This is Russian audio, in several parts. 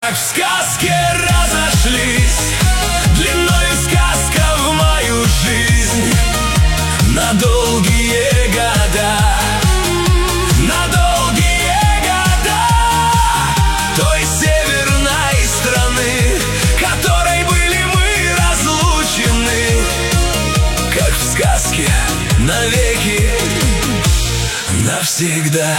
Как в сказке разошлись, длиною сказка в мою жизнь, на долгие года, на долгие года той северной страны, которой были мы разлучены. Как в сказке навеки, навсегда.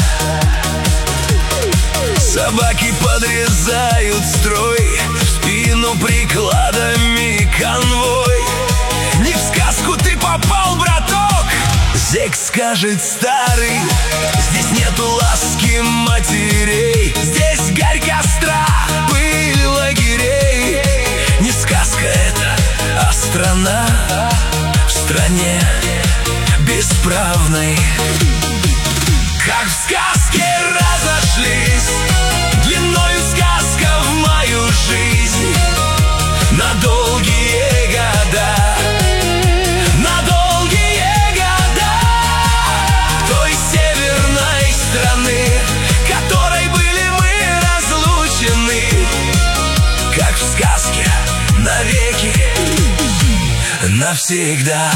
Собаки подрезают строй, в спину прикладами конвой. Не в сказку ты попал, браток, зэк скажет старый. Здесь нету ласки матерей, здесь гарь костра, пыль лагерей. Не сказка это, а страна в стране бесправной. Как в сказке разошлись, длиною сказка в мою жизнь, на долгие года, на долгие года той северной страны, которой были мы разлучены. Как в сказке навеки, навсегда.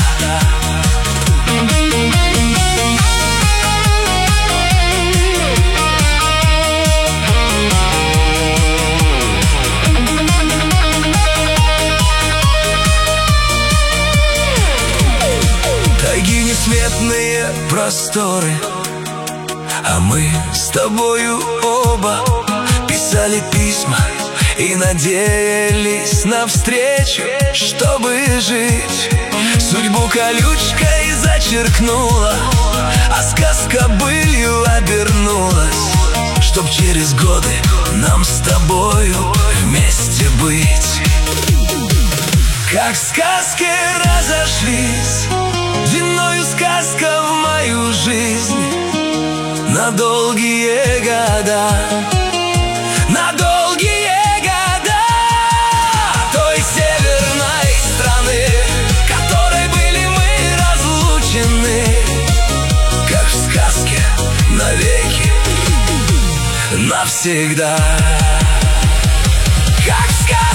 Несметные просторы, а мы с тобою оба писали письма и надеялись на встречу, чтобы жить. Судьбу колючкой зачеркнула, а сказка былью обернулась, чтоб через годы нам с тобою вместе быть. Как в сказке разошлись, длиною сказка в мою жизнь, на долгие года, на долгие года той северной страны, которой были мы разлучены. Как в сказке навеки, навсегда. Как в сказке.